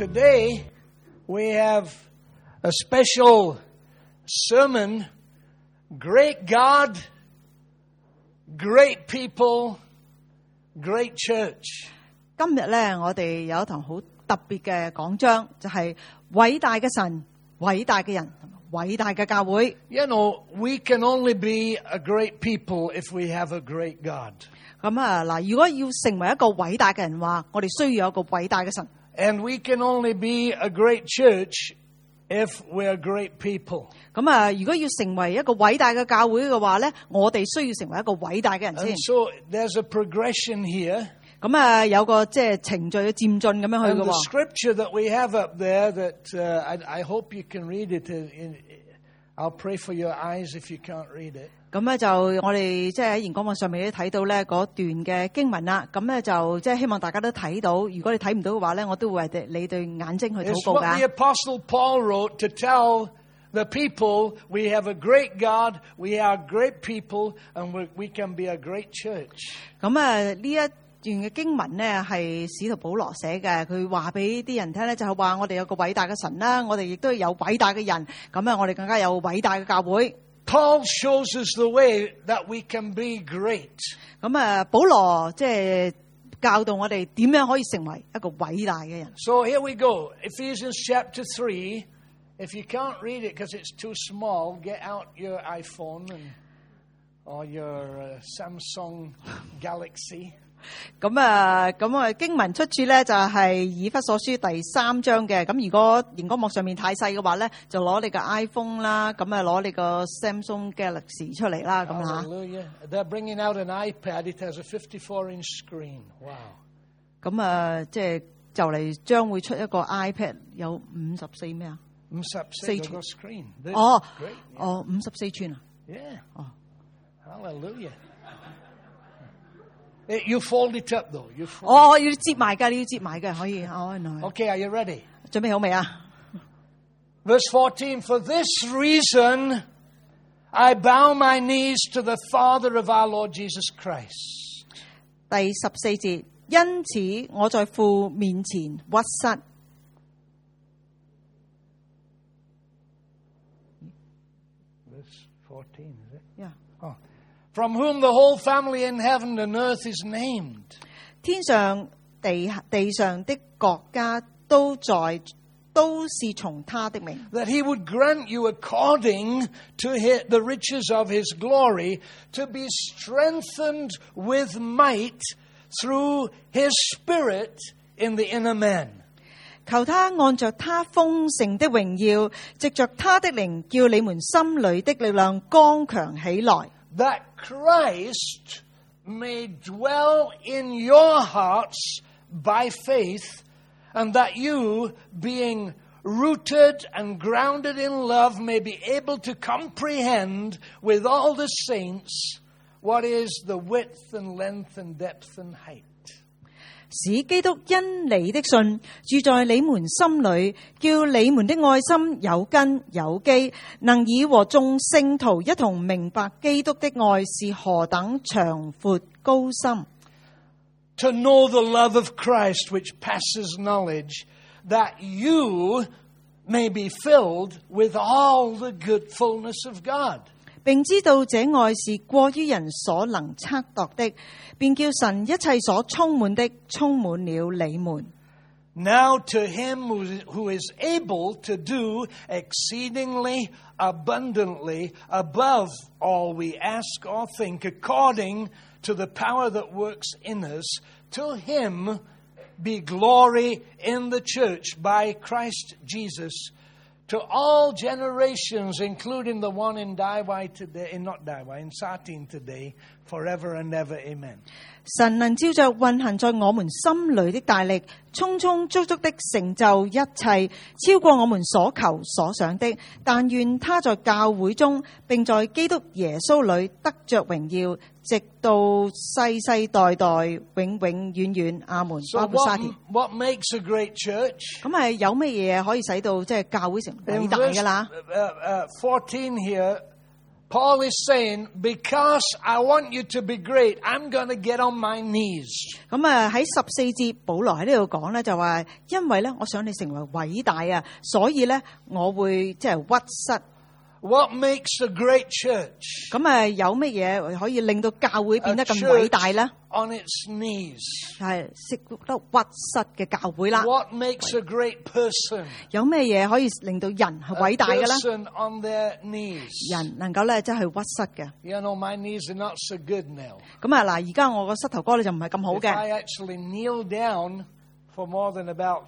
today we have a special sermon, Great God, Great People, Great Church. 今日咧，我哋有一堂好特別嘅講章，就係偉大嘅神、偉大嘅人、偉大嘅教會。 You know, we can only be a great people if we have a great God. 咁啊嗱，如果要成為一個偉大嘅人話，我哋需要有一個偉大嘅神。 And we can only be a great church if we're great people. 咁啊，如果要成為一個偉大嘅教會嘅話咧，我哋需要成為一個偉大嘅人先。 And so there's a progression here. 咁啊，有個即係程序嘅漸進咁樣去 And 嘅 the 喎。 scripture that we have up there that I hope you can read it. I'll pray for your eyes if you can't read it. 咁咧就我哋即係喺熒光幕上面都睇到咧嗰段嘅經文啦。咁咧就即係希望大家都睇到。如果你睇唔到嘅話咧，我都會為你對眼睛去禱 It's 告 what 㗎。 the Apostle Paul wrote to tell the people we have a great God, we are great people, and we can be a great church. 咁啊呢一段嘅經文咧係使徒保羅寫嘅，佢話俾啲人聽咧就係話我哋有個偉大嘅神啦，我哋亦都有偉大嘅人，咁啊我哋更加有偉大嘅教會。 Paul shows us the way that we can be great. 咁啊保羅即係教導我哋點樣可以成為一個偉大嘅人。 So here we go. Ephesians chapter 3. If you can't read it because it's too small, get out your iPhone or your Samsung Galaxy. 咁經文出處咧就係以弗所書第3章嘅。咁如果熒光幕上面太細嘅話咧，就攞你個 iPhone 啦，咁啊攞你個 Samsung Galaxy 出嚟啦，咁嚇。 Hallelujah. They're bringing out an iPad. It has a 54-inch screen. Wow. 咁即係就嚟將會出一個 iPad 有54咩啊？ 54 screen. 哦 Great. 哦54寸啊！ Yeah. Oh. Hallelujah. You fold it up though. You fold 哦，要接埋㗎，你要接埋嘅，可以。哦， Okay, are you ready? 準備好未啊？ Verse 14, for this reason I bow my knees to the Father of our Lord Jesus Christ. 第14節，因此我在父面前屈膝。 Verse 14, is it? Yeah. Oh. From whom the whole family in heaven and earth is named. 天上地上的國家都是從他的名。 That he would grant you according to the riches of his glory to be strengthened with might through his Spirit in the inner man. 求他按着他豐盛的榮耀，藉着他的靈，叫你們心裏的力量剛強起來。 That Christ may dwell in your hearts by faith, and that you, being rooted and grounded in love, may be able to comprehend with all the saints what is the width and length and depth and height. 使基督因你的信住在你們心裏，叫你們的愛心有根有基，能以和眾聖徒一同明白基督的愛是何等長闊高深。 To know the love of Christ which passes knowledge, that you may be filled with all the good fullness of God. 並知道這愛是過於人所能測度的，便叫神一切所充滿的充滿了你們。 Now to him who is able to do exceedingly abundantly above all we ask or think, according to the power that works in us, to him be glory in the church by Christ Jesus, to all generations, including the one in Daiwai today, in Satin today, forever and ever. Amen. 神能照着運行在我們心裏的大力，充充足足的成就一切，超過我們所求所想的。但願他在教會中，並在基督耶穌裏得着榮耀，直到世世代代，永永遠遠。阿門。 So 包括沙田。 what makes a great church? 咁係有乜嘢可以使到即係教會成偉大㗎啦？ 14 here, Paul is saying, because I want you to be great, I'm going to get on my knees. 咁啊喺14節，保羅喺呢度講咧就話，因為咧我想你成為偉大啊，所以咧我會即係屈膝。 What makes a great church? 咁啊有乜嘢可以令到教會變得咁偉大咧？ On its knees. 係識得屈膝嘅教會啦。 What makes a great person? 有咩嘢可以令到人係偉大嘅咧？ Person on their knees. 人能夠咧即係屈膝嘅。 You know, my knees are not so good now. 咁啊嗱，而家我個膝頭哥咧就唔係咁好 If 嘅。 I actually kneel down for more than about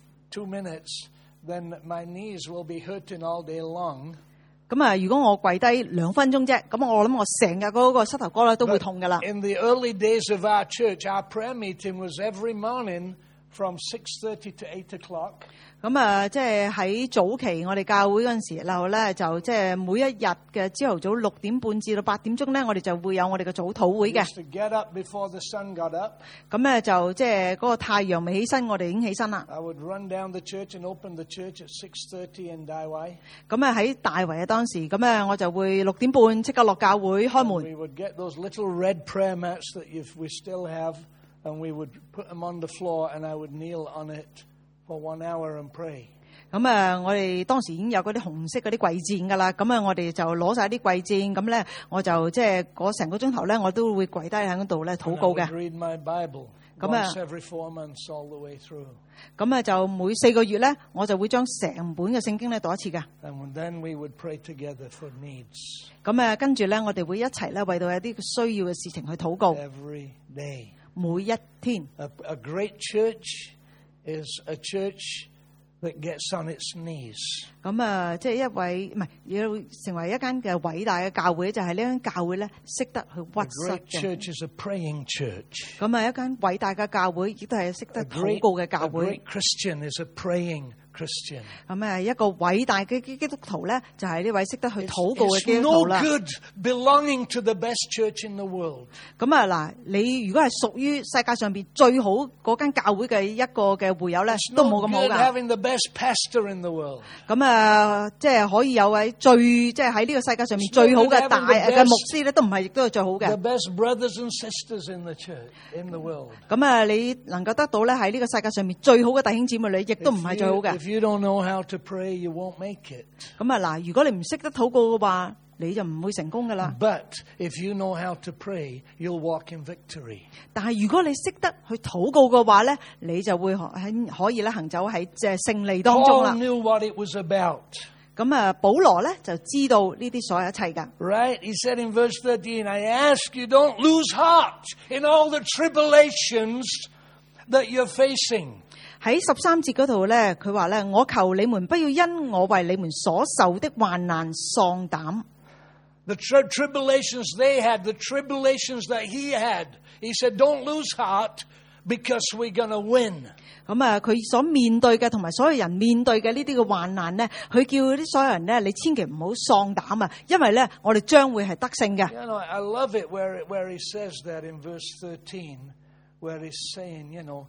2 minutes, then my knees will be hurting all day long. 咁啊，如果我跪低2分鐘啫，咁我諗我成日嗰個膝頭哥咧都會痛噶啦。 In the early days of our church, our prayer meeting was every morning from 6:30 to 8 o'clock. 咁啊，即係喺早期我哋教會嗰陣時候咧，就即係每一日嘅朝頭早6點半至到8點鐘咧，我哋就會有我哋嘅早禱會 We 嘅。 used to get up before the sun got up. 咁咧就即係嗰個太陽未起身，我哋已經起身啦。 I would run down the church and open the church at 6:30 in Daiwai. 咁啊喺大圍啊當時，咁啊我就會6點半即刻落教會開 We 門。 would get those little red prayer mats that we still have, and we would put them on the floor, and I would kneel on it for 1 hour and pray. 咁啊，我哋當時已經有嗰啲紅色嗰啲跪墊噶啦，咁啊，我哋就攞晒啲跪墊，咁咧我就即係嗰成個鐘頭咧，我都會跪低喺嗰度咧禱 And I 告 would 嘅。 read my Bible once every 4 months all the way through. 咁啊，就每4個月咧，我就會將成本嘅聖經咧讀一次嘅。 And then we would pray together for needs 咁啊，跟住咧，我哋會一齊咧為到一啲需要嘅事情去禱告， every day. 每一天。 A great church is a church that gets on its knees. 咁啊，即係一位唔係要成為一間嘅偉大嘅教會，就係呢間教會咧識得去 A 屈 great 膝嘅。 church is a praying church. 咁啊，一間偉大嘅教會亦都係識得 A 禱告嘅教 a 會 great。Christian is a praying Christian. 咁啊，一個偉大嘅基督徒咧，就係呢位識得去禱告嘅 It's 基督 no 徒啦。 good belonging to the best church in the world. 咁啊嗱，你如果係屬於世界上邊最好嗰間教會嘅一個嘅會友咧， It's 都 no 冇咁好 good 噶。 having the best pastor in the world. 咁啊，即係可以有位即係喺呢個世界上面 It's 最好 no good 嘅大 having the 嘅 best- 牧師咧，都唔係亦都係最好 The 嘅。 best brothers and sisters in the church, in the world. 咁啊，你能夠得到咧喺呢個世界上面最好嘅弟兄姊妹裏，亦都唔係最好嘅。 If you don't know how to pray, you won't make it. 咁啊嗱，如果你唔識得禱告嘅話，你就唔會成功噶啦。 But if you know how to pray, you'll walk in victory. 但係如果你識得去禱告嘅話咧，你就會可以咧行走喺即係勝利當中 Paul 啦。 knew what it was about. 咁啊，保羅咧就知道呢啲所有一切噶。 Right? He said in verse 13, I ask you, don't lose heart in all the tribulations that you're facing. 喺13節嗰度咧，佢話咧：我求你們不要因我為你們所受的患難喪膽。 The tribulations they had, the tribulations that he had. He said, don't lose heart because we're going to win. 咁啊，佢所面對嘅同埋所有人面對嘅呢啲嘅患難咧，佢叫啲所有人咧，你千祈唔好喪膽啊，因為咧，我哋將會係得勝嘅。 You know, I love it where he says that in verse 13, where he's saying, you know,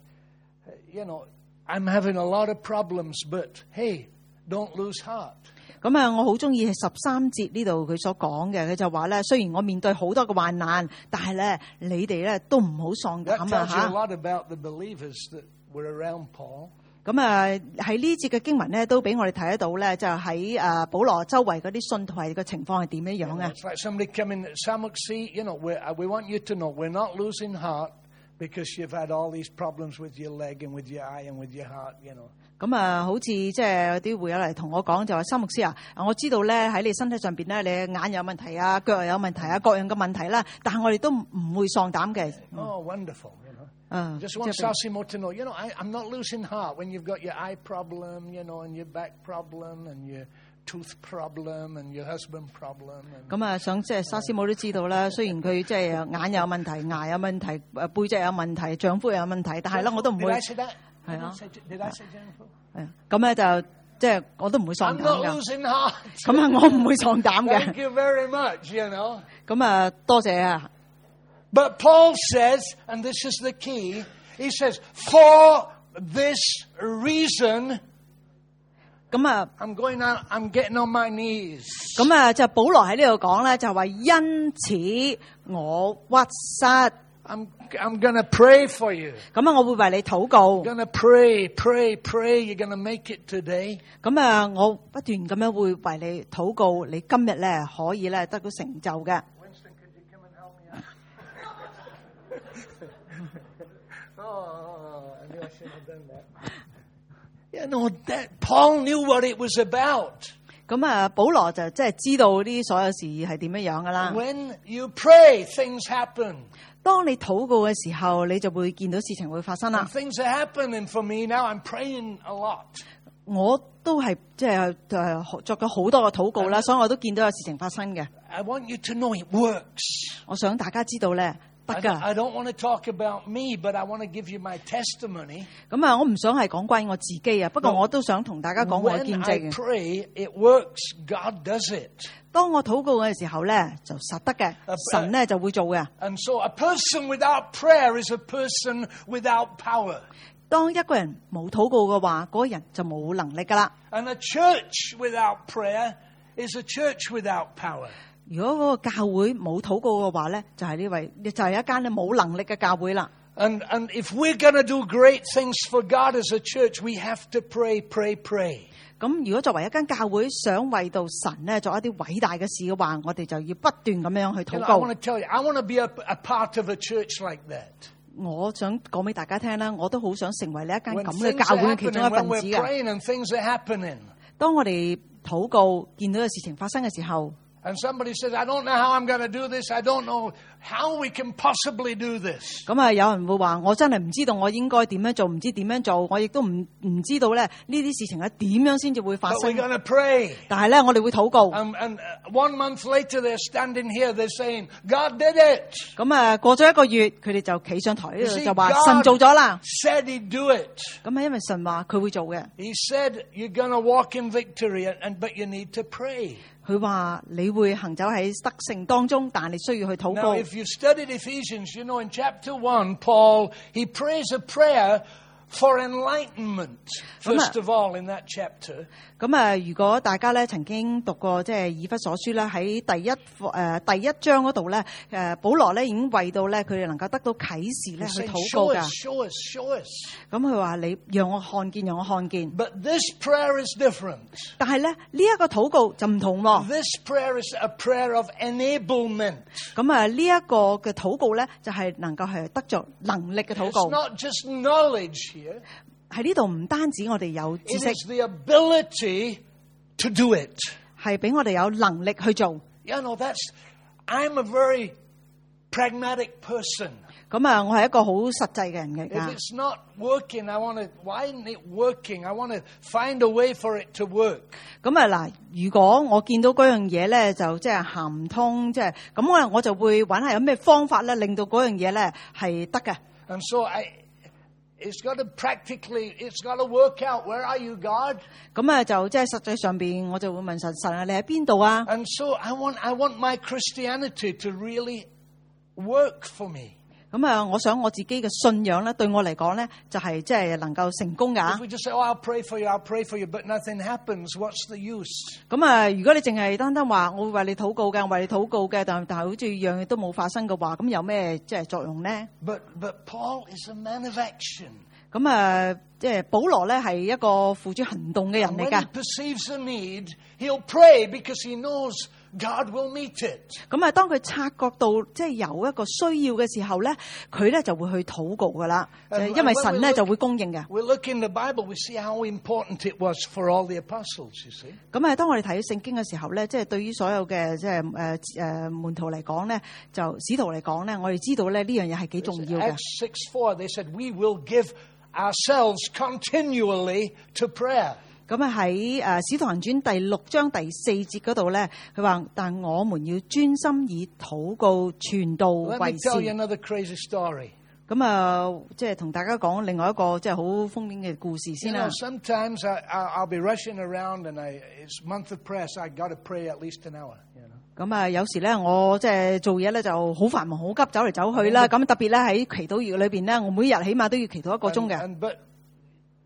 I'm having a lot of problems, but hey, don't lose heart. 咁啊，我好中意係13節呢度佢所講嘅，佢就話咧，雖然我面對好多嘅患難，但係咧，你哋咧都唔好喪 That 膽 tells 啊 you a 嚇。 lot about the believers that were around Paul. 咁啊，喺呢節嘅經文咧，都俾我哋睇得到咧，就喺保羅周圍嗰啲信徒嘅情況係點樣樣嘅。 It's like somebody coming, see, you know, we want you to know we're not losing heart because you've had all these problems with your leg and with your eye and with your heart, you know. 咁啊，好似即係有啲會友嚟同我講，就話三牧師啊，我知道咧喺你身體上邊咧，你眼有問題啊，腳又有問題啊，各樣嘅問題啦，但係我哋都唔會喪膽嘅。 Oh, wonderful, you know. 嗯， Just want Sasimo to know, you know, I'm not losing heart when you've got your eye problem, you know, and your back problem and your tooth problem and your husband problem. And 咁啊，想即係沙師母都知道啦。雖然佢即係眼有問題、牙有問題、背脊有問題、丈夫又有問題，但係咧我都唔 Did 會 I say that? 係啊。 Did I say Jennifer? 係啊，咁咧就即係我都唔會喪 I'm 膽 not 㗎。 losing heart. 咁啊，我唔會喪膽 Thank 嘅。 you very much, you know. 咁啊，多謝啊。 But Paul says, and this is the key, he says, for this reason, 咁啊， I'm getting on my knees. 咁啊，就保羅喺呢度講咧，就話因此我屈膝。 I'm going to pray for you. 咁啊，我會為你禱告。 I'm going to pray. You're going to make it today. 咁啊，我不斷咁樣會為你禱告，你今日咧可以咧得到成就嘅。 Winston, could you come and help me out? Oh, I knew I shouldn't have done that. You know, that Paul knew what it was about. 咁啊，保羅就即係知道呢所有事係點樣樣噶啦。 When you pray, things happen. 當你禱告嘅時候，你就會見到事情會發生 And 啦。 things are happening for me now. I'm praying a lot. 我都係即係作咗好多嘅禱告啦，所以我都見到有事情發生嘅。 I want you to know it works. 我想大家知道咧，得 I 㗎。 don't want to talk about me, but I want to give you my testimony. 咁啊，我唔想係講關於我自己啊，不過我都想同大家講我嘅 When 見 I 證嘅。 pray, it works. God does it. 當我禱告嘅時候咧，就實得嘅，神咧就會做嘅。 And so a person without prayer is a person without power. 當一個人冇禱告嘅話，嗰個人就冇能力噶啦。 And a church without prayer is a church without power. 如果嗰個教會冇禱告嘅話咧，就係一間咧冇能力嘅教會啦。 And if we're going to do great things for God as a church, we have to pray. 咁如果作為一間教會想為到神咧做一啲偉大嘅事嘅話，我哋就要不斷咁樣去 You 禱 know, I 告。 want to tell you, I want to be a part of a church like that. 我想講俾大家聽啦，我都好想成為呢一間 When 咁嘅 things 教 are 會嘅其中一 happening, 份 when 子 we're 嘅。 praying and things are happening. 當我哋禱告見到有事情發生嘅時候， And somebody says, I don't know how I'm going to do this. I don't know how we can possibly do this. 咁啊有人會話我真係唔知道我應該點樣做，唔知點樣做，我亦都唔知道咧呢啲事情係點樣先至會發 But 生 we're。going to pray. 但係咧我哋會禱告。 And 1 month later, they're standing here. They're saying, God did it. 咁啊過咗一個月，佢哋就企上台呢 You 度 see, 就話神做咗啦。 said he'd do it. 咁啊因為神話佢會做嘅， He said you're going to walk in victory, but you need to pray. 佢話你會行走喺得勝當中，但係你需要去禱 Now, 告。 if you've studied Ephesians, you know in chapter 1, Paul, he prays a prayer for enlightenment, first of all, in that chapter. 咁啊，如果大家咧曾經讀過即係以弗所書咧，喺第一章嗰度咧，保羅咧已經為到咧佢哋能夠得到啟示咧 He's 去 saying, 禱告 show 㗎。 us, show us, show us. 咁佢話你讓我看見，讓我看見。 But this prayer is different. 但係咧呢一個禱告就唔同喎。 This prayer is a prayer of enablement. 咁啊呢一個嘅禱告咧就係能夠係得着能力嘅禱 It's 告。 not just knowledge here. 喺呢度唔單止我哋有知 It 識， is the ability to do it. 係俾我哋有能力去做。 You know, I'm a very pragmatic person. 咁啊，我係一個好實際嘅人嚟 If 㗎。 it's not working, why isn't it working? I want to find a way for it to work. 咁啊嗱，如果我見到嗰樣嘢咧，就即係行唔通，即係咁我就會揾下有咩方法咧，令到嗰樣嘢咧係得嘅。 And so it's got to work out. Where are you, God? 咁啊就即係實際上邊，我就會問神啊，你喺邊度啊？ And so I want my Christianity to really work for me. 咁啊，我想我自己嘅信仰咧，對我嚟講咧，就係即係能夠成功 If 㗎。 we just say, I'll pray for you, but nothing happens, what's the use? 咁啊，如果你淨係單單話我會為你禱告嘅，為你禱告嘅，但係好似樣嘢都冇發生嘅話，咁有咩即係作用咧？ But Paul is a man of action. 咁啊，即係保羅咧係一個付諸行動嘅人 And 嚟 when 㗎 he。perceives a need, he'll pray because he knows God will meet it. 咁啊，當佢察覺到即係有一個需要嘅時候咧，佢咧就會去禱告噶啦， And 因為 when 神 we 咧 look- 就會供應嘅。 We look in the Bible, we see how important it was for all the apostles, you see. 咁啊，當我哋睇聖經嘅時候咧，即係對於所有嘅即係門徒嚟講咧，就使徒嚟講咧，我哋知道咧呢樣嘢係幾重要嘅。 Acts 6:4, they said, we will give ourselves continually to prayer. 咁啊喺使徒行傳第6章第4節嗰度咧，佢話：但我們要專心以禱告傳道 Let 為 me tell you 先。 another crazy story. 咁啊，即係同大家講另外一個即係好瘋癲嘅故事 You 先 know, 啦。 sometimes I'll be rushing around and it's month of prayer, so I got to pray at least an hour. You know? 咁啊，有時咧，我即係做嘢咧就好繁忙、好急，走嚟走去啦。咁特別咧喺祈禱月裏邊咧，我每日起碼都要祈禱1個鐘嘅。 But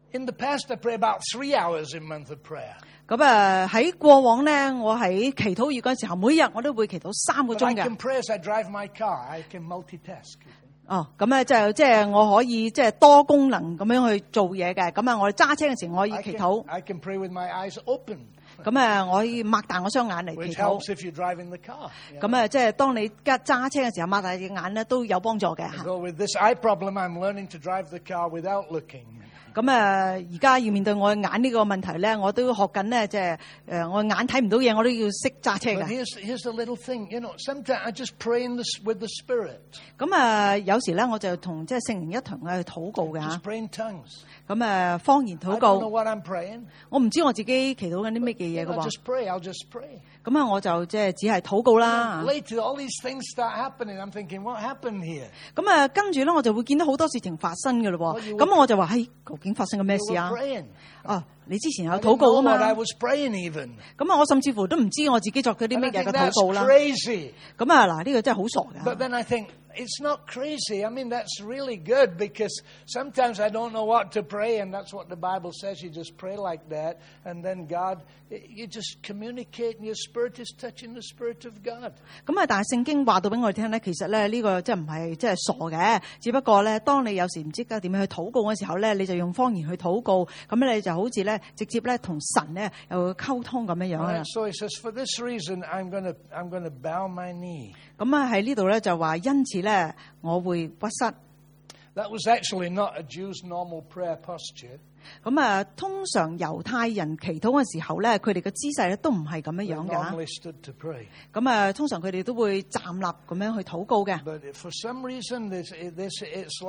In the past, I pray about 3 hours a month of prayer. 咁喺過往咧，我喺祈禱月嗰陣時候，每日我都會祈禱3個 But I 鐘 can 嘅。 pray as I drive my car. I can multitask. 哦，咁咧即係我可以即係多功能咁樣去做嘢嘅。咁我哋揸車嘅時候，我可以祈禱。 I can pray with my eyes open, 咁我可以擘大我雙眼嚟祈 which 禱。 helps if you're driving the car. 咁即係當你揸車嘅時候，擘大隻眼咧都有幫助嘅嚇。 So with this eye problem, I'm learning to drive the car without looking. 咁而家要面對我眼呢個問題咧，我都學緊咧，即係我眼睇唔到嘢，我都要識揸車 But 嘅。 here's the little thing. Sometimes I just pray with the Spirit. 咁有時咧我就同即係聖靈一同去禱告嘅 Just 嚇。 pray in tongues. 咁方言 I 禱 don't know 告， what I'm praying. 我唔知我自己祈禱緊啲乜嘢嘢嘅 I 喎。 just pray. I'll just pray. 咁我就即係只係禱告啦。 Later, all these things start happening. I'm thinking, what happened here? 咁跟住咧我就會見到好多事情發生嘅咯喎。 我要咁我就話：究竟發生緊咩 You 事 were 啊？ praying. 你之前有 I 禱 didn't 告 know 啊 what I 嘛。 was praying even. 咁我甚至乎都唔知我自己作咗啲 And 乜 I 嘢 think 嘅禱 that's 告啦。 crazy. 咁嗱呢個真係好傻 But 㗎。 then I think, it's not crazy. I mean, that's really good because sometimes I don't know what to pray, and that's what the Bible says. You just pray like that, and then God, you just communicate, and your spirit is touching the Spirit of God. 咁但係聖經話到俾我哋聽咧，其實咧呢個即係唔係即係傻嘅，只不過咧，當你有時唔知點樣去禱告嘅時候咧，你就用方言去禱告，咁咧你就好似咧直接咧同神咧有溝通咁樣樣啦 Right? So he says, for this reason, I'm going to bow my knee. 咁喺呢度咧就話，因此咧我會屈膝。 That was actually not a Jew's normal prayer posture. 咁通常猶太人祈禱嘅時候咧，佢哋嘅姿勢咧都唔係咁樣 They 樣㗎。 normally stood to pray. 咁通常佢哋都會站立咁樣去禱告嘅。 But for some reason, it's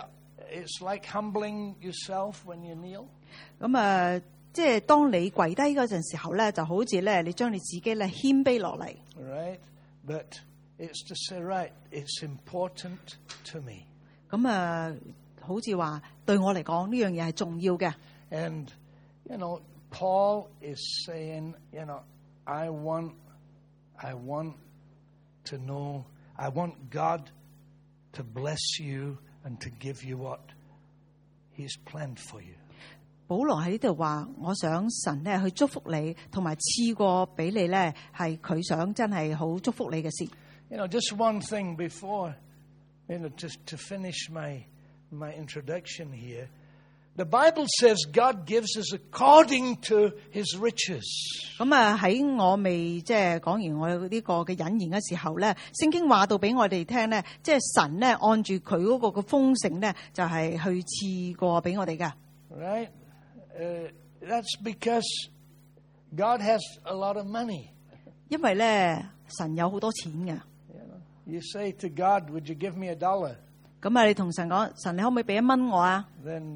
like humbling yourself when you kneel. 咁即係當你跪低嗰陣時候咧，就好似咧你將你自己咧謙卑落嚟。 Right? But it's to say, right, it's important to me. 咁好似話對我嚟講呢樣嘢係重要嘅。 And, Paul is saying, I want to know, I want God to bless you and to give you what He's planned for you. 保羅喺呢度話：我想神咧去祝福你，同埋賜過俾你咧，係佢想真係好祝福你嘅事。 Just one thing before, to finish my introduction here. The Bible says God gives us according to His riches. 咁喺我未即係講完我呢個嘅引言嘅時候咧，聖經話到俾我哋聽咧，即係神咧按住佢嗰個嘅豐盛咧，就係去賜過俾我哋嘅。 Right? That's because God has a lot of money. 因為咧神有好多錢嘅。 You say to God, would you give me $1? 咁你同神講：神，你可唔可以俾1蚊我啊？ Then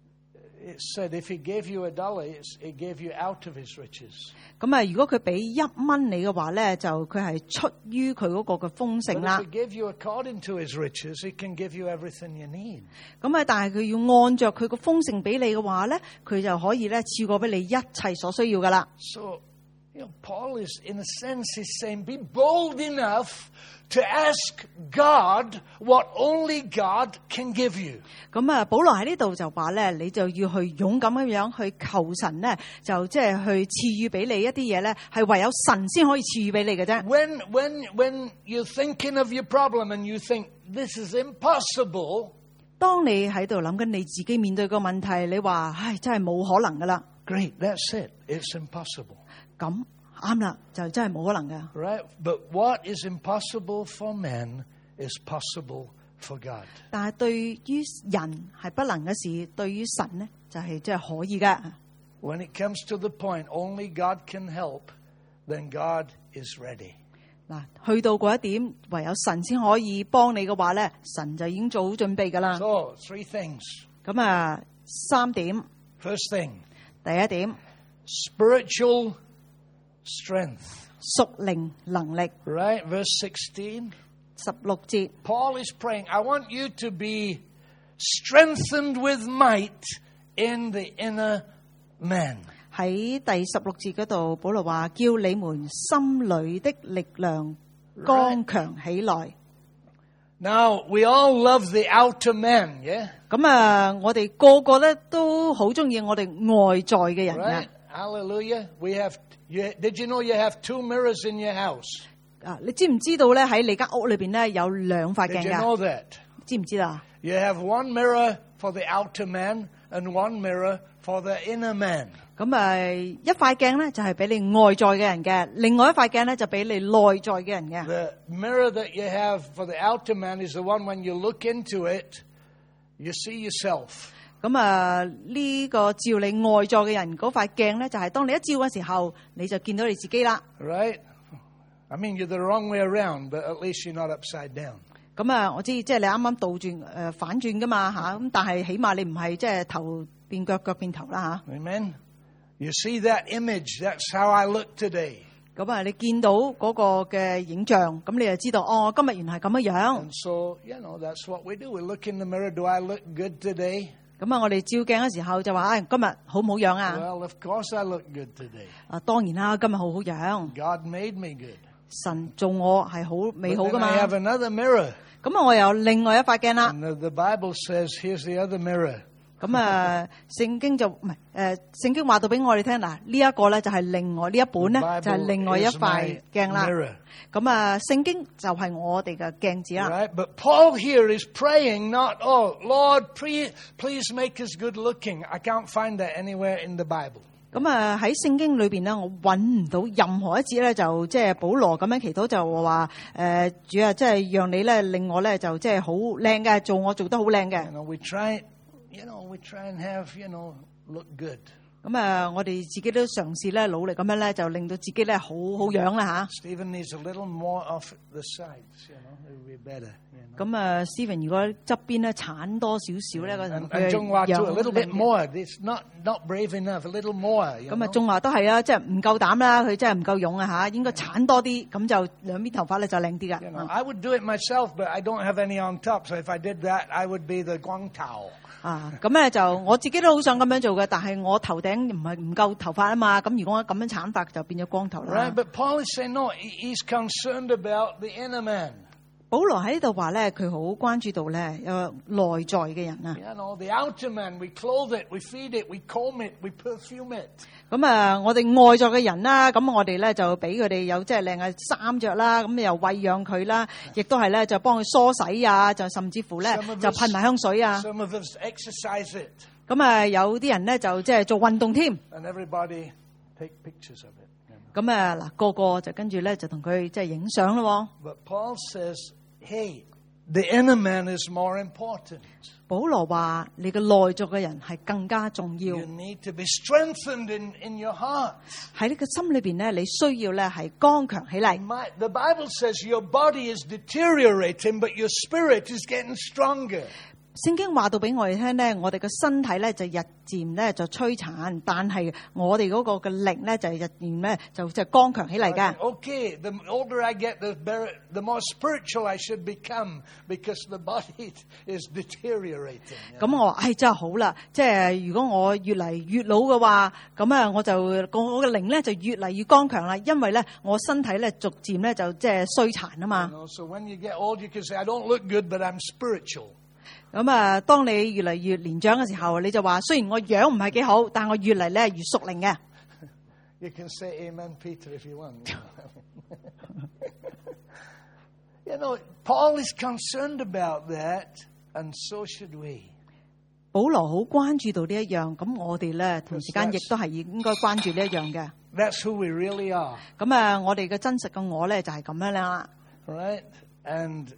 it said if He gave you $1, it gave you out of His riches. 咁如果佢俾1蚊你嘅話咧，就佢係出於佢嗰個嘅豐 But 盛啦 if He。gave you according to His riches, He can give you everything you need. 咁但係佢要按着佢個豐盛俾你嘅話咧，佢就可以咧賜過俾你一切所需要噶啦。 So, Paul is, in a sense, he's saying, be bold enough to ask God what only God can give you. 咁保羅喺呢度就話咧，你就要去勇敢咁樣去求神咧，就即係去賜予俾你一啲嘢咧，係唯有神先可以賜予俾你嘅啫。 When you're thinking of your problem and you think this is impossible, 當你喺度諗緊你自己面對個問題，你話唉真係冇可能噶啦， great, that's it. It's impossible. 咁啱啦，就真係冇可能噶。 Right? But what is impossible for man is possible for God. 但係對於人係不能嘅事，對於神咧就係即係可以嘅。 When it comes to the point only God can help, then God is ready. 嗱，去到嗰一點，唯有神先可以幫你嘅話咧，神就已經做好準備噶啦。 So, 3 things. 咁3點， First thing, 第一點， spiritual strength. 屬靈能力。 Right? Verse 16. 16節， Paul is praying, I want you to be strengthened with might in the inner man. 喺第16節嗰度，保羅話：叫你們心裏的力量剛強起來。 Now, we all love the outer man, yeah? 咁我哋個個咧都好中意我哋外在嘅人嘅。 Right? Hallelujah. Did you know you have 2 mirrors in your house? 你知唔知道咧喺你間屋裏邊咧有2塊 Did 鏡 you 㗎？ know that? 知唔知啊？ You have 1 mirror for the outer man and 1 mirror for the inner man. 咁一塊鏡咧就係俾你外在嘅人嘅，另外一塊鏡咧就俾你內在嘅人嘅。 The mirror that you have for the outer man is the one when you look into it, you see yourself. 咁呢個照你外在嘅人嗰塊鏡咧，就係當你一照嘅時候，你就見到你自己啦。 Right? I mean, you're the wrong way around, but at least you're not upside down. 咁我知即係你啱啱倒轉反轉噶嘛嚇，咁但係起碼你唔係即係頭變腳，腳變頭啦嚇。 Amen? You see that image, that's how I look today. 咁你見到嗰個嘅影像，咁你就知道哦，今日原來係咁樣。 And so, that's what we do. We look in the mirror, do I look good today? 咁我哋照鏡嘅時候就話：今日好唔好樣啊？ Well, of course I look good today. 當然啦，今日好好樣。 God made me good. 神做我係好美好 But 噶 then 嘛。 I have another mirror. 咁我有另外一塊鏡啦。 And the Bible says, here's the other mirror. 咁聖經就唔係聖經話到俾我哋聽嗱，呢一個咧就係另外呢一本咧就係另外一塊鏡啦。咁聖經就係我哋嘅鏡子啦。 Right? But Paul here is praying, not, oh, Lord, please make us good looking. I can't find that anywhere in the Bible. 咁喺聖經裏邊咧，我揾唔到任何一節咧，就即係保羅咁樣祈禱就話主啊，即係讓你咧令我咧就即係好靚嘅，做我做得好靚嘅。 We try and have, look good. 咁我哋自己都嘗試咧努力咁樣咧，就令到自己咧好好樣啦嚇。 Stephen needs a little more off the sides, it would be better. 咁Stephen 如果側邊咧剷多少少咧，嗰陣 And 中華 too, a little bit more. It's not brave enough. A little more. 咁中華都係啦，即係唔夠膽啦，佢真係唔夠勇啊嚇，應該剷多啲，咁就兩邊頭髮咧就靚啲噶。 I would do it myself, but I don't have any on top. So if I did that, I would be the Guang Tao. 咁咧就我自己都好想咁樣做嘅，但係我頭頂唔夠頭髮啊嘛，咁如果我咁樣剷髮就變咗光頭啦。 Right, but Paul is saying no. He's concerned about the inner man. 保羅喺呢度話咧，佢好關注到咧有內在嘅人啊。 The outer man, we clothe it, we feed it, we comb it, we perfume it. 咁我哋外在嘅人啦，咁我哋咧就俾佢哋有即係靚嘅衫着啦，咁又餵養佢啦，亦都係咧就幫佢梳洗啊，就甚至乎咧就噴埋香水啊。 Some of us exercise it. 咁有啲人咧就即係做運動添。 And everybody take pictures of it. 咁嗱個個就跟住咧就同佢即係影相咯。 But Paul says, hey, the inner man is more important. 保羅話：你嘅內在嘅人係更加重要。 You need to be strengthened in your heart. 喺你嘅心裏邊咧，你需要咧係剛強起嚟。 The Bible says your body is deteriorating, but your spirit is getting stronger. 聖經話到俾我哋聽咧，我哋嘅身體咧就日漸咧就摧殘，但係我哋嗰個嘅靈咧就日漸咧就即係剛強起嚟嘅。 Okay, the older I get, the more spiritual I should become because the body is deteriorating. 咁我話真係好啦，即係如果我越嚟越老嘅話，咁我嘅靈咧就越嚟越剛強啦，因為咧我身體咧逐漸咧就即係衰殘啊嘛。 So when you get old, you can say, I don't look good, but I'm spiritual. 咁當你越嚟越年長嘅時候，你就話雖然我樣唔係幾好，但我越嚟咧越屬靈嘅。 You can say Amen, Peter, if you want. Paul is concerned about that, and so should we. 保羅好關注到呢一樣，咁我哋咧同時間亦都係應該關注呢一樣嘅。 That's who we really are. 咁我哋嘅真實嘅我咧就係咁樣啦。 Right? And,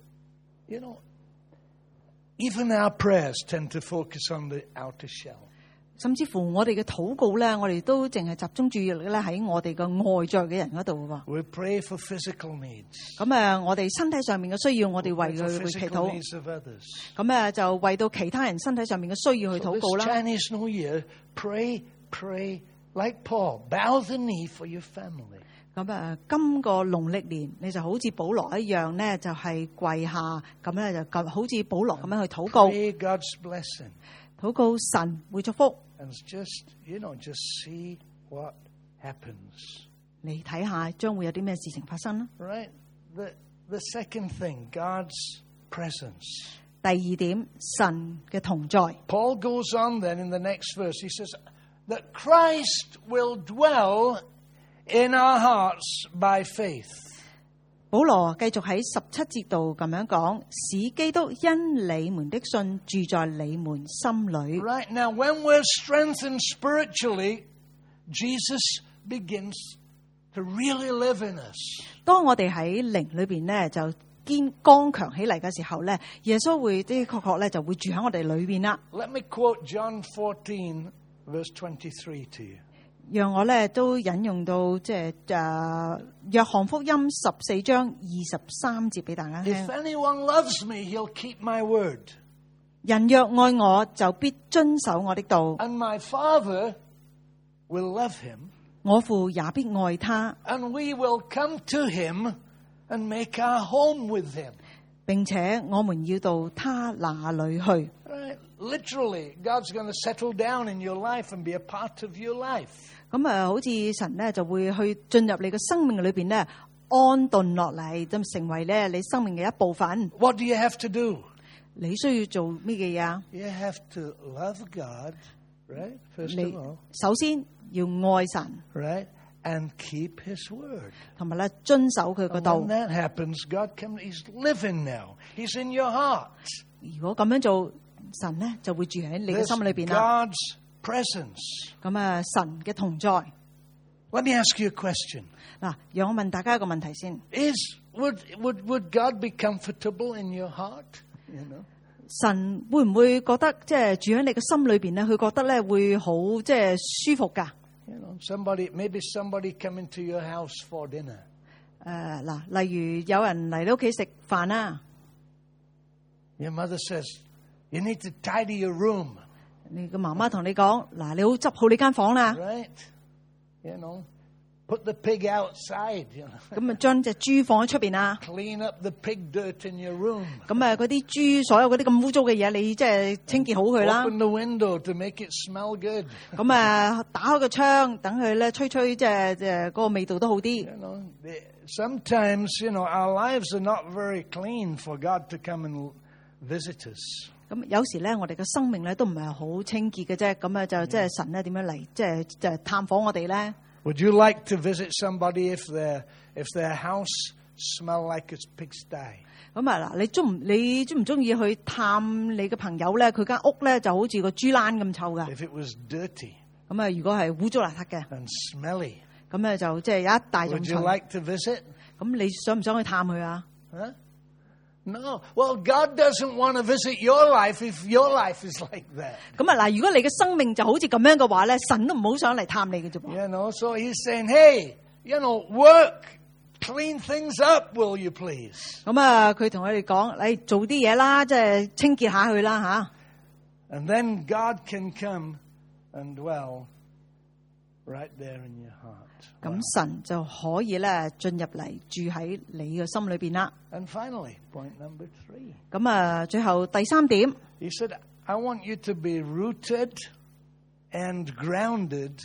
even our prayers tend to focus on the outer shell. 甚至乎我哋嘅禱告咧，我哋都淨係集中注意力咧喺我哋嘅外在嘅人嗰度喎。 We pray for physical needs. 咁我哋身體上面嘅需要，我哋為佢去祈禱。咁就為到其他人身體上面嘅需要去禱告啦。 So this Chinese New Year, pray like Paul. Bow the knee for your family. 咁今個農曆年你就好似保羅一樣咧，就係跪下咁咧，就好似保羅咁樣去禱告。 Pray God's blessing. 禱告神會祝福。 And just see what happens. 你睇下將會有啲咩事情發生啦。 Right? The second thing, God's presence. 第二點，神嘅同在。 Paul goes on then in the next verse. He says that Christ will dwell in our hearts by faith. 保羅繼續喺17節度咁樣講，使基督因你們的信住在你們心裏。 Right now, when we're strengthened spiritually, Jesus begins to really live in us. 當我哋喺靈裏邊咧就剛強起嚟嘅時候咧，耶穌會的確咧就會住喺我哋裏邊啦。 Let me quote John 14, verse 23 to you. 讓我咧都引用到約翰福音14章23節俾大家聽。 If anyone loves me, he'll keep my word. 人若愛我，就必遵守我的道。 And my Father will love him. 我父也必愛他。 And we will come to him and make our home with him. 並且我們要到他那裏去。 Right? Literally, God's going to settle down in your life and be a part of your life. 咁好似神咧就會去進入你嘅生命裏邊咧安頓落嚟，咁成為咧你生命嘅一部分。 What do you have to do? 你需要做咩嘅嘢啊？ You have to love God, right? First 你 of all, 首先要愛神， right? And keep his word. 同埋咧遵守佢個 And 道。 when that happens, God comes, he's living now. He's in your heart. 如果咁樣做，神咧就會住喺你嘅 There's 心裏邊啦。 God's presence. 咁神嘅同在。 Let me ask you a question. 嗱，讓我問大家一個問題先。 Would God be comfortable in your heart? You know? 神會唔會覺得住喺你嘅心裏邊咧？佢覺得咧會好舒服㗎？ You know, maybe somebody come into your house for dinner. 嗱，例如有人嚟你屋企食飯啦， Your mother says, you need to tidy your room. 你嘅媽媽同你講，嗱，你好執好你間房啦， Right? You know, put the pig outside, you know. 咁將隻豬放喺出邊啊， Clean up the pig dirt in your room. 咁嗰啲豬所有嗰啲咁污糟嘅嘢，你清潔好佢啦。 Open the window to make it smell good. 咁打開個窗，等佢咧吹嗰個味道都好啲。 You know, sometimes, you know, our lives are not very clean for God to come and visit us. 咁有時咧，我哋嘅生命咧都唔係好清潔嘅啫。咁就神咧點樣嚟就探訪我哋咧？ Would you like to visit somebody if their house smell like it's pigsty? 咁嗱，你中唔中意去探你嘅朋友咧？佢間屋咧就好似個豬欄咁臭噶。 If it was dirty 咁如果係污糟邋遢嘅， and smelly, 咁就有一大種 would you 臭。 like to visit? 咁你想唔想去探佢啊？ Huh? No. Well, God doesn't want to visit your life if your life is like that. 咁嗱，如果你嘅生命就好似咁樣嘅話咧，神都唔好想嚟探你嘅啫噃。 You know, so he's saying, hey, you know, work, clean things up, will you please? 咁佢同佢哋講，你做啲嘢啦，清潔下佢啦吓。 And then God can come and dwell right there in your heart. 咁神就可以咧進入嚟住喺你嘅心裏邊啦。 And finally, point number 3. 咁最後第3點， He said, I want you to be rooted and grounded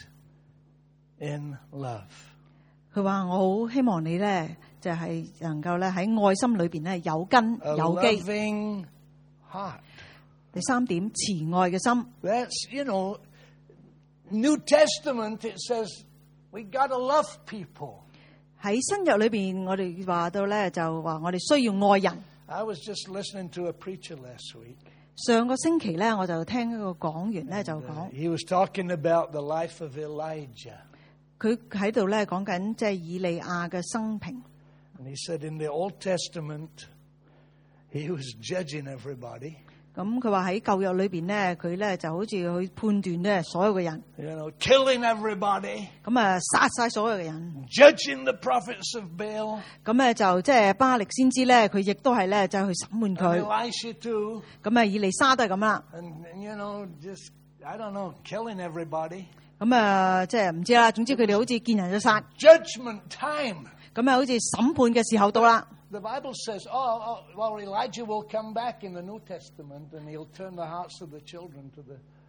in love. 佢話我好希望你咧就係能夠咧喺愛心裏邊咧有根 A 有基。 loving heart. 第3點，慈愛嘅心。 That's, you know, New Testament, it says we got to love people. 喺新約裏邊，我哋話到咧就話我哋需要愛人。 I was just listening to a preacher last week. 上個星期咧，我就聽一個講員咧就講， He was talking about the life of Elijah. 佢喺度咧講緊以利亞嘅生平。 And he said in the Old Testament, he was judging everybody. 咁佢話喺舊約裏邊咧，佢咧就好似去判斷咧所有嘅人， You know, killing everybody, 咁殺晒所有嘅人。 judging the prophets of Baal, 咁就巴力先知咧，佢亦都係咧就去審判 and 佢。 Elisha too. 咁以利沙都係咁啦。 And, you know, just, I don't know, killing everybody. 咁唔知啦，總之佢哋好似見人就殺。 Judgment time. 咁好似審判嘅時候到啦。 The Bible says, well, Elijah will come back in the New Testament and he'll turn the hearts of the children to the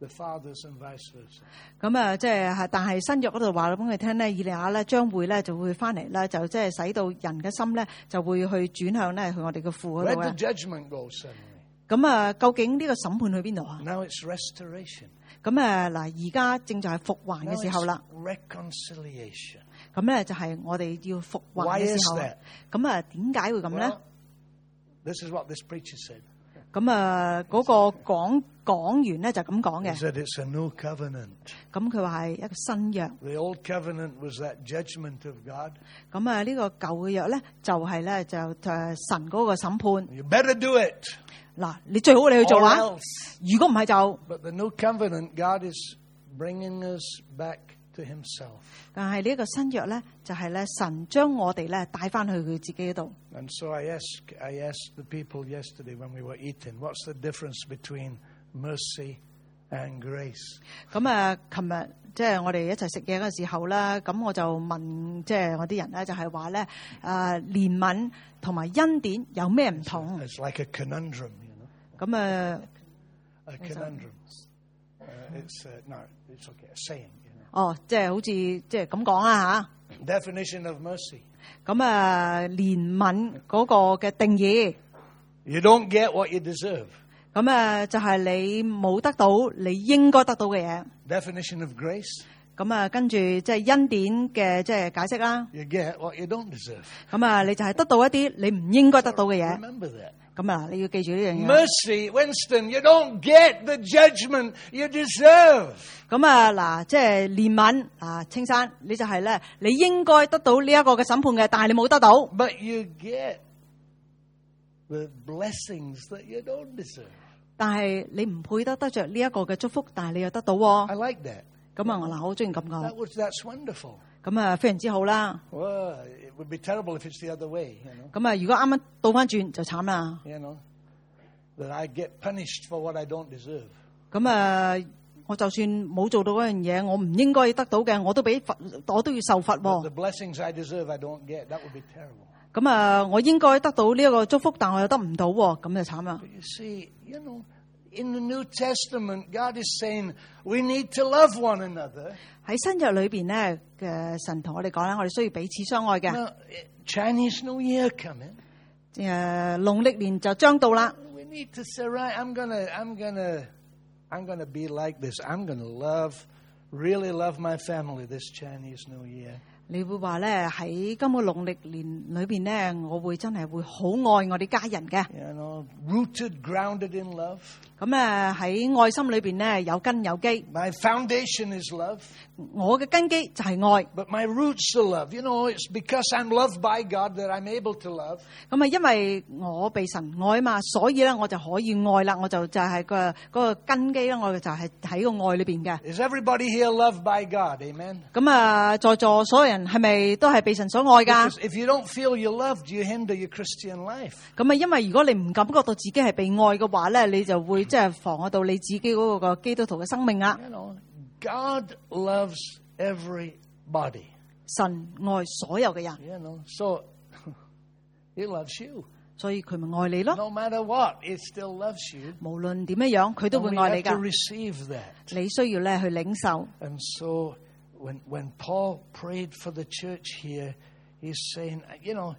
the fathers and vice versa. 咁啊，即係但係新約嗰度話俾佢聽咧，以利亞咧將會咧就會翻嚟咧，就即係使到人嘅心咧就會去轉向咧去我哋嘅父嗰 Where 度 did 嘅。 judgment go suddenly? 咁啊，究竟呢個審判去邊度啊？ Now it's restoration. 咁啊嗱，而家正就係復還 Now 嘅時候啦。 it's reconciliation. 咁咧就係我哋要復還 Why 嘅 is 時候。 that? 咁啊，點解會咁咧？ Well, this is what this preacher said. 咁啊，嗰個講員咧就咁講 He 嘅。 said it's a new covenant. 咁佢話係一個新約。 The old covenant was that judgment of God. 咁啊，呢個舊嘅約咧就係咧就神嗰個審判。 You better do it. 嗱，你最好你去做 Or 啊！ else. 如果唔係就， But the new covenant, God is bringing us back to himself. 但係呢個新約咧就係咧神將我哋咧帶翻去佢自己嗰度。 And so I asked the people yesterday when we were eating, what's the difference between mercy and grace? 咁啊，琴日即係我哋一齊食嘢嘅時候啦，咁我就問即係我啲人咧，就係話咧憐憫同埋恩典有咩唔同？ It's like a conundrum, you know. 咁啊， A conundrum. No, it's okay. A saying, you know. 哦，即係好似即係咁講啦 Definition of mercy. 吓。咁啊，憐憫嗰個嘅定義， You don't get what you deserve. 咁啊就係你冇得到你應該得到嘅嘢。 Definition of grace. 咁啊，跟住即係恩典嘅即係解釋啦。 You get what you don't deserve. 咁啊，你就係得到一啲你唔應該得到嘅嘢。 Remember that. 咁啊，你要記住呢樣嘢。 Mercy, Winston, you don't get the judgment you deserve. 咁啊，嗱，即係憐憫啊，青山，你就係咧，你應該得到呢一個嘅審判嘅，但係你冇得到。 But you get the blessings that you don't deserve. 但係你唔配得着呢一個嘅祝福，但係你又得到喎。 I like that. 咁啊，我嗱好中意咁講。 That's wonderful. 咁啊，非常之好啦。 Well, it would be terrible if it's the other way, you know. 咁啊，如果啱啱倒翻轉就慘啦。 You know, that I get punished for what I don't deserve. 咁啊，我就算冇做到嗰樣嘢，我唔應該得到嘅，我都俾罰，我都要受罰 But the 喎。 blessings I deserve, I don't get. That would be terrible. 咁啊，我應該得到呢一個祝福，但我又得唔到喎，咁就慘啦。 But you see, you know, in the New Testament, God is saying we need to love one another. 喺新約裏邊咧嘅神同我哋講咧，我哋需要彼此相愛嘅。 Now, Chinese New Year coming. 農曆年就將到啦。 We need to say, right, I'm gonna be like this. I'm gonna really love my family this Chinese New Year. 你會話咧喺今個農曆年裏邊咧，我會真係會好愛我哋家人嘅。 You know, rooted, grounded in love. 咁喺愛心裏邊咧有根有基。 My foundation is love, 我嘅根基就係愛。 but my roots are love. You know, it's because I'm loved by God that I'm able to love. 咁啊，因為我被神愛嘛，所以咧我就可以愛啦。我就係嗰個根基咧，我就係喺個愛裏邊嘅。 Is everybody here loved by God? Amen. 咁啊，在座所有人係咪都係被神所愛㗎？ Because if you don't feel you're loved, you hinder your Christian life. 咁啊，因為如果你唔感覺到自己係被愛嘅話咧，你就會即係妨礙到你自己嗰個基督徒嘅生命啦。 You know, God loves everybody. 神愛所有嘅人， You know, so He loves you. 所以佢咪愛你咯。 No matter what, He still loves you. 無論點樣，佢都 And 會 we 愛你 have to 㗎。 receive that. 你需要咧去領受。 And so when Paul prayed for the church here, he's saying, you know,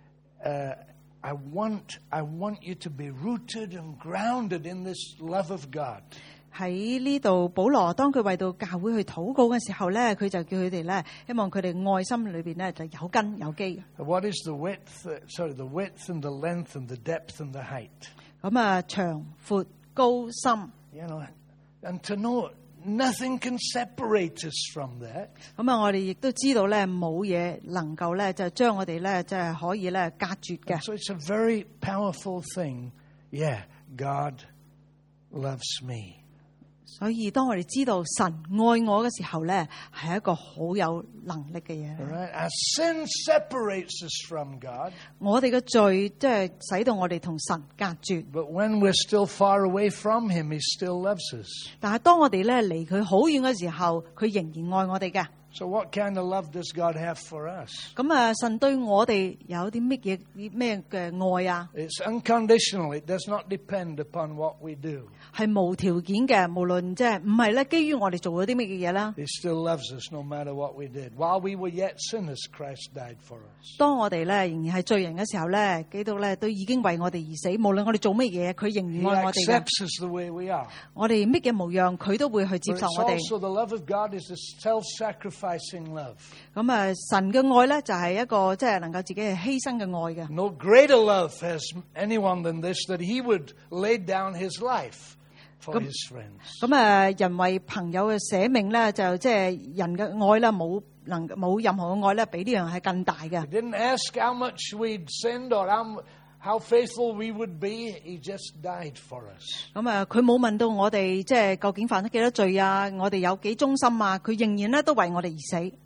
I want you to be rooted and grounded in this love of God. 喺呢度，保羅當佢為到教會去禱告嘅時候咧，佢就叫佢哋咧，希望佢哋愛心裏邊咧就有根有基。 What is the width? The width and the length and the depth and the height. 咁啊，長、闊、高、深。 You know, and to know nothing can separate us from that. 咁啊，我哋亦都知道咧，冇嘢能夠咧就將我哋咧即係可以咧隔絕嘅。 So it's a very powerful thing. Yeah, God loves me. 所以當我哋知道神愛我嘅時候咧，係一個好有能力嘅嘢。 All right? Our sin separates us from God. 我哋嘅罪即係使到我哋同神隔絕。 But when we're still far away from Him, He still loves us. 但係當我哋咧離佢好遠嘅時候，佢仍然愛我哋嘅。 So what kind of love does God have for us? 咁神對我哋有啲咩嘅愛啊？ It's unconditional. It does not depend upon what we do. 係無條件嘅，無論即係唔係咧，基於我哋做咗啲乜嘅嘢啦。 He still loves us no matter what we did. While we were yet sinners, Christ died for us. 當我哋咧仍然係罪人嘅時候咧，基督咧都已經為我哋而死。無論我哋做乜嘢，佢仍 He 然愛我哋嘅。 accepts us the way we are. 我哋乜嘅模樣，佢都會去接 But 受 it's 我哋。 also the love of God is a self-sacrificing love. 咁神嘅愛咧就係一個即係能夠自己係犧牲嘅愛嘅。 No greater love has anyone than this, that he would lay down his life for his friends. 咁人為朋友嘅捨命咧，就即係人嘅愛咧，冇任何嘅愛咧，比呢樣係更大嘅。 He didn't ask how much we'd sinned or how faithful we would be. He just died for us. 咁佢冇問到我哋即係究竟犯咗幾多罪啊，我哋有幾忠心啊，佢仍然咧都為我哋而死。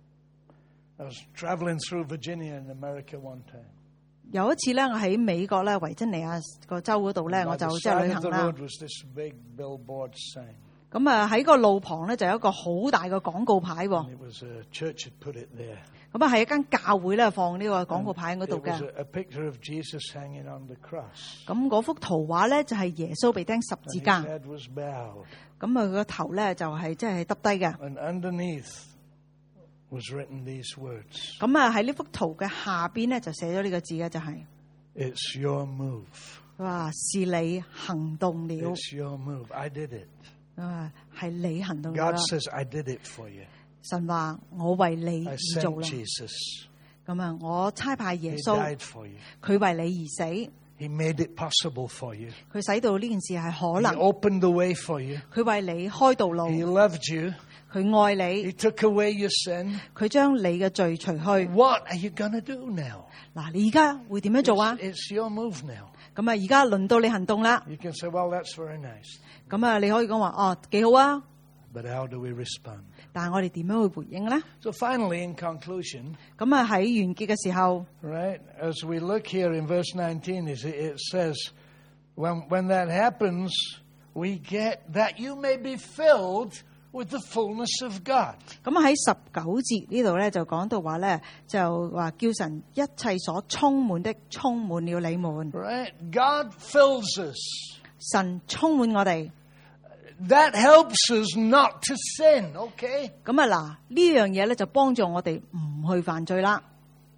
I was traveling through Virginia in America one time. 有一次咧，我喺美國咧維珍尼亞個州嗰度咧，我 By 就 the 即係 side 旅 of 行 the 啦。 road was this big billboard sign. 咁喺個路旁咧就有一個好大嘅廣告牌喎。 And it was a church had put it there. 咁係一間教會咧放呢個廣告牌喺嗰度 It was 嘅。 a picture of Jesus hanging on the cross. 咁嗰幅圖畫咧就係耶穌被釘十 And 字 his 架。 head was bowed. 咁佢個頭咧就係即係耷低嘅。 And underneath was written these words. 咁喺呢幅圖嘅下邊咧就寫咗呢個字嘅，就係 It's your move. 佢話是你行動了， It's your move. I did it. 係你行動咗 God 啦。 says, I did it for you. 神話我為你 I 而 sent 做啦。 Jesus. 咁我差派耶 He 穌， died for you. 佢為你而死， He made it possible for you. 佢使到呢件事係可 He 能。 opened the way for you. 佢為你開道路， He loved you. 佢愛你， He took away your sin. 佢將你嘅罪除去。 What are you going to do now? 嗱，你而家會點樣做啊？ It's your move now. 咁而家輪到你行動啦。 You can say, well, that's very nice. 咁你可以講話哦，幾好啊。 But how do we respond? 但係我哋點樣去回應咧？ So finally, in conclusion, 咁喺完結嘅時候， right, as we look here in verse 19, it says, when that happens, we get that you may be filled with the fullness of God. 咁喺19節呢度咧就講到話咧，就話叫神一切所充滿的充滿了你們。 Right? God fills us. 神充滿我哋， That helps us not to sin, okay? 咁嗱呢樣嘢咧就幫助我哋唔去犯罪啦。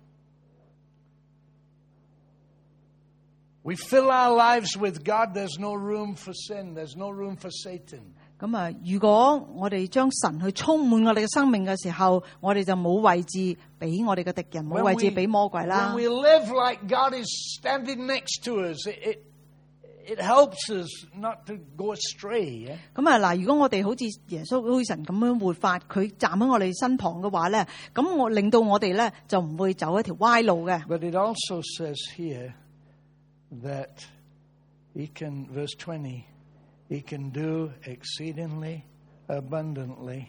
We fill our lives with God. There's no room for sin. There's no room for Satan. 咁如果我哋將神去充滿我哋嘅生命嘅時候，我哋就冇位置俾我哋嘅敵人，冇位置俾魔鬼啦。 When we live like God is standing next to us, it helps us not to go astray. Yeah? 咁嗱，如果我哋好似耶穌好似神咁樣活法，佢站喺我哋身旁嘅話咧，咁我令到我哋咧就唔會走一條歪路嘅。 But it also says here that he can, verse 20, he can do exceedingly abundantly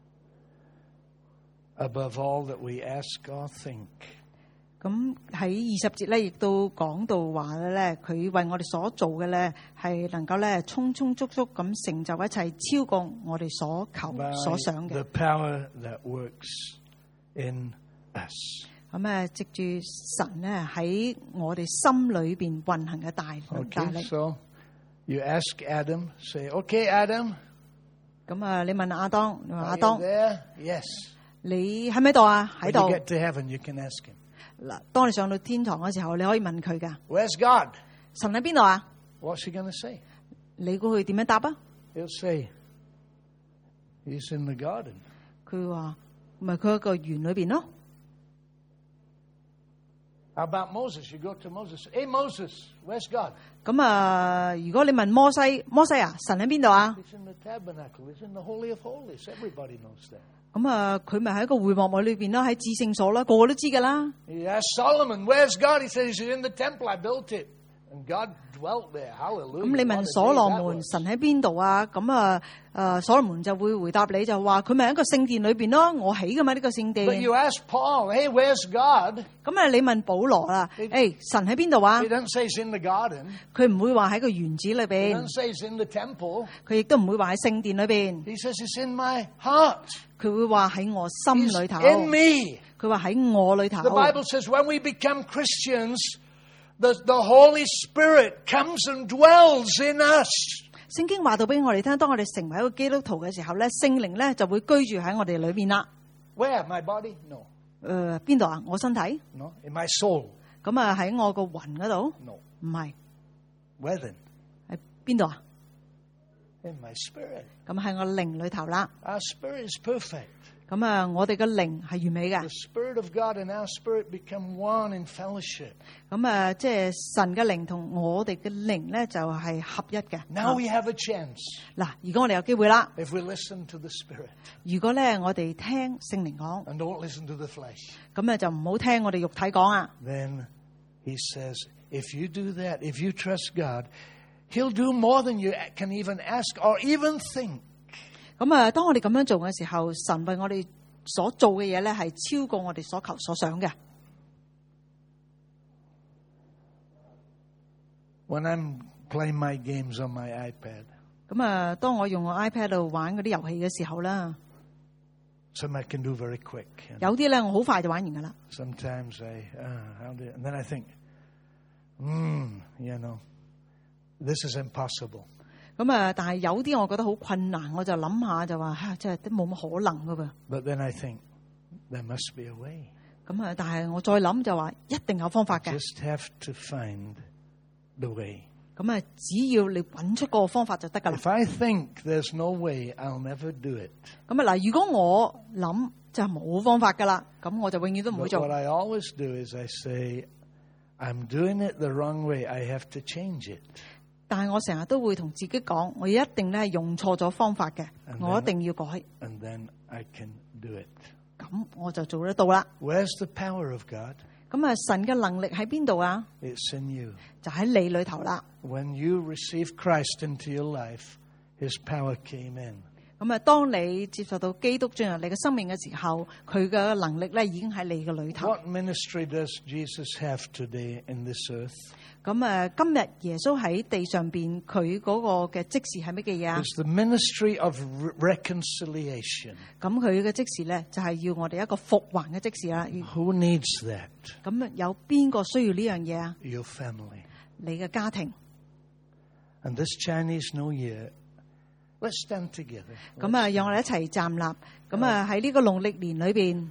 above all that we ask or think. 咁喺20節咧，亦都講到話咧，佢為我哋所做嘅咧，係能夠咧充充足足咁成就一切，超過我哋所求所想嘅。 The power that works in us. 咁藉住神咧喺我哋心裏邊運行嘅大力。 Okay, so you ask Adam, say, okay, Adam. 咁你問亞當，你話 Are 亞 you 當， there? Yes. 你喺唔喺度啊？喺 When 度 you。get to heaven, you can ask him. 嗱，當你上到天堂嘅時候，你可以問佢噶， Where's God? 神喺邊度啊？ What's he going to say? 你估佢點樣答啊？ He'll say, he's in the garden. 佢話咪佢喺個園裏邊咯。 How about Moses? You go to Moses. Hey, Moses, where's God? 咁如果你問摩西，摩西啊，神喺邊度啊？ He's in the tabernacle. He's in the Holy of Holies. Everybody knows that. 咁佢咪喺個會幕裏邊啦，喺至聖所啦，個個都知噶啦。 He asked Solomon, where's God? He said, he's in the temple. I built it. And God dwelt there. Hallelujah. 咁你問所羅門神喺邊度啊？咁所羅門就會回答你就話佢咪喺一個聖殿裏邊咯，我起噶嘛呢個聖殿。 But you ask Paul, hey, where's God? 咁你問保羅啦，神喺邊度啊？ He doesn't say it's in the garden. 佢唔會話喺個園子裏 He 邊， doesn't say it's in the temple. 佢亦都唔會話喺聖殿裏邊， He says it's in my heart. 佢會話喺我心 It's 裏頭， in me. 佢話喺我裏頭。 The Bible says when we become Christians, the Holy Spirit comes and dwells in us. 聖經話到俾我哋聽，當我哋成為一個基督徒嘅時候咧，聖靈咧就會居住喺我哋裏邊啦。 Where? My body? No. 邊度啊？我身體？ No. In my soul? 咁喺我個魂嗰度？ No. 唔係， Where then? 喺邊度啊？ In my spirit. 咁喺我靈裏頭啦。 Our spirit is perfect. 咁我哋嘅靈係完美嘅。 The Spirit of God and our spirit become one in fellowship. 咁即係神嘅靈同我哋嘅靈咧就係合一嘅。 Now we have a chance 嗱，如果我哋有機會啦， if we listen to the Spirit 如果咧我哋聽聖靈講， and don't listen to the flesh. 咁就唔好聽我哋肉體講啊。 Then he says, if you do that, if you trust God, He'll do more than you can even ask or even think. 咁當我哋咁樣做嘅時候，神為我哋所做嘅嘢咧係超過我哋所求所想嘅。 When I'm playing my games on my iPad, 咁當我用我 iPad 度玩嗰啲遊戲嘅時候啦， some I can do very quick. 有啲咧我好快就玩完噶啦。 Sometimes and then I think, this is impossible. 咁但係有啲我覺得好困難，我就諗下就話真係都冇乜可能噶噃。 But then I think, there must be a way. 咁但係我再諗就話一定有方法嘅。 Just have to find the way. 咁只要你揾出個方法就得噶啦。 If I think there's no way, I'll never do it. 咁嗱，如果我諗就冇方法噶啦，咁我就永遠都唔會 But 做。 what I always do is I say, I'm doing it the wrong way. I have to change it. 但係我成日都會同自己講，我一定咧係用錯咗方法嘅，我一定要改。 And then I can do it. 咁我就做得到啦。 Where's the power of God? 咁神嘅能力喺邊度啊？ It's in you. 就喺你裏頭啦。 When you receive Christ into your life, His power came in. 咁當你接受到基督進入你嘅生命嘅時候，佢嘅能力咧已經喺你嘅裏頭。 What ministry does Jesus have today in this earth? 咁今日耶穌喺地上邊，佢嗰個嘅職事係乜嘅嘢啊？ It's the ministry of reconciliation. 咁佢嘅職事咧就係要我哋一個復還嘅職事啦。 Who needs that? 咁有邊個需要呢樣嘢啊？ Your family. 你嘅家庭。 And this Chinese New Year, let's stand together. 咁讓我哋一齊站立。咁喺呢個農曆年裏邊，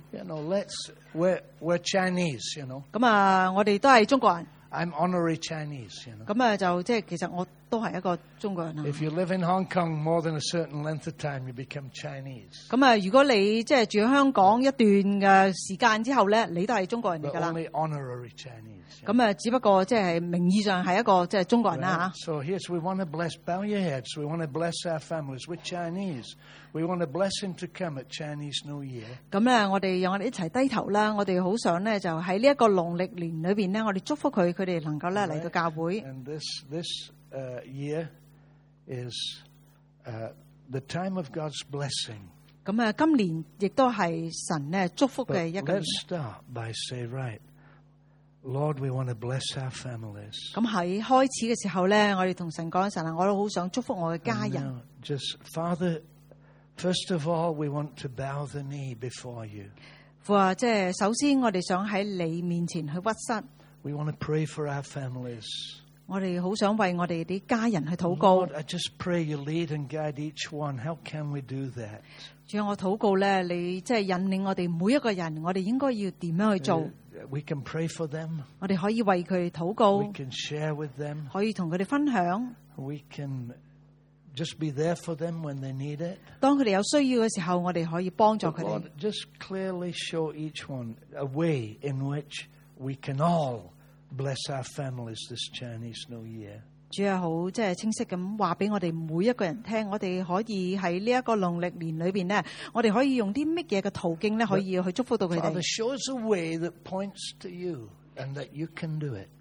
we're Chinese, 咁我哋都係中國人。 I'm honorary Chinese, 咁就即係其實我都係一個中國人啦。 If you live in Hong Kong more than a certain length of time, you become Chinese. 咁如果你即係住喺香港一段嘅時間之後咧，你都係中國人嚟 But 㗎啦。 only honorary Chinese. 咁只不過即係名義上係一個即係中國人啦 So here's we want to bless. Bow your heads. We want to bless our families. We're Chinese. We want to bless him to come at Chinese New Year. 咁咧，我哋讓我哋一齊低頭啦。我哋好想咧，就喺呢一個農曆年裏邊咧，我哋祝福佢哋能夠咧嚟到教會。 And this year is the time of God's blessing. 咁今年亦都係神咧祝福嘅一個年。 Let's start by say, right, Lord, we want to bless our families. 咁喺開始嘅時候咧，我哋同神講，神啊，我都好想祝福我嘅家 And 人。 now, just Father, first of all, we want to bow the knee before you. 父啊，即係首先我哋想喺你面前去屈膝。 We want to pray for our families. 我哋好想為我哋啲家人去禱告。 Lord, I just pray you lead and guide each one. How can we do that? 主啊，我禱告咧，你即係引領我哋每一個人，我哋應該要點樣去做？ We can pray for them. 我哋可以為佢哋禱告， We can share with them. 可以同佢哋分享。 We can just be there for them when they need it. 當佢哋有需要嘅時候，我哋可以幫助 But 佢哋。 Lord, just clearly show each one a way in which we can all bless our families this Chinese New Year. 主啊，好即係清晰咁話俾我哋每一個人聽，我哋可以喺呢一個農曆年裏邊咧，我哋可以用啲乜嘢嘅途徑咧，可以去祝福到佢 Father, 哋。 show us a way that points to you and that you can do it.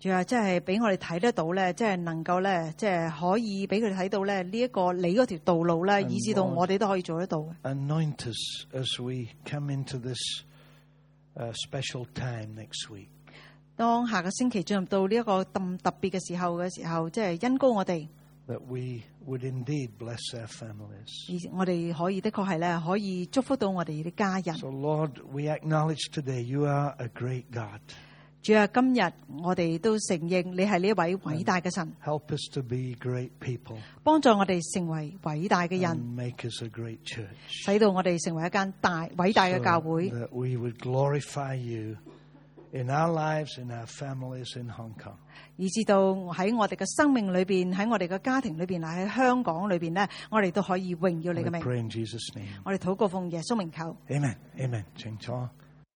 主啊，即係俾我哋睇得到咧，即係能夠咧，即係可以俾佢哋睇到咧呢一個你嗰條道路咧，以至到我哋都可以做得到嘅。 Anoint us as we come into this special time next week. 當下個星期進入到呢一個咁特別嘅時候，即係恩膏我哋。 That we would indeed bless our families. 而我哋可以的確係咧，可以祝福到我哋啲家人。 So Lord, we acknowledge today you are a great God. 主啊，今日我哋都承認你係呢一位偉大嘅神。 Help us to be great people. 幫助我哋成為偉大嘅人， And make us a great church. 使到我哋成為一間偉大嘅教會。 So that we would glorify you in our lives, in our families in Hong Kong. 以至到喺我哋嘅生命裏邊，喺我哋嘅家庭裏邊，喺香港裏邊咧，我哋都可以榮耀你嘅 We 名。 pray in Jesus' name. 我哋禱告奉耶穌名求。 Amen. Amen. 清楚。